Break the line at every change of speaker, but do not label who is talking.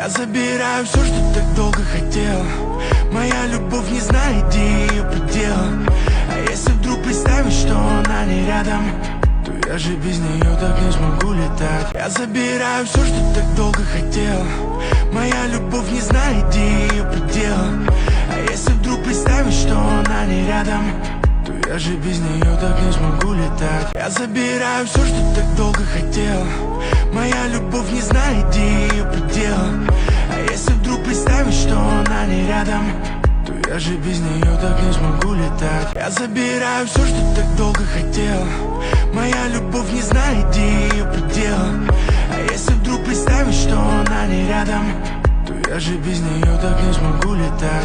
Я забираю все, что так долго хотел. Моя любовь не знает, где ее предел. А если вдруг представить, что она не рядом, то я же без нее так не смогу летать. Я забираю все, что так долго хотел. Моя любовь не знает, где ее предел. А если вдруг представить, что она не рядом, то я же без нее так не смогу летать. Я забираю все, что так долго хотел. Моя любовь не знает, где ее предел. А если вдруг представить, что она не рядом, то я же без нее так не смогу летать. Я забираю все, что так долго хотел. Моя любовь не знает, где ее предел. А если вдруг представить, что она не рядом, то я же без нее так не смогу летать.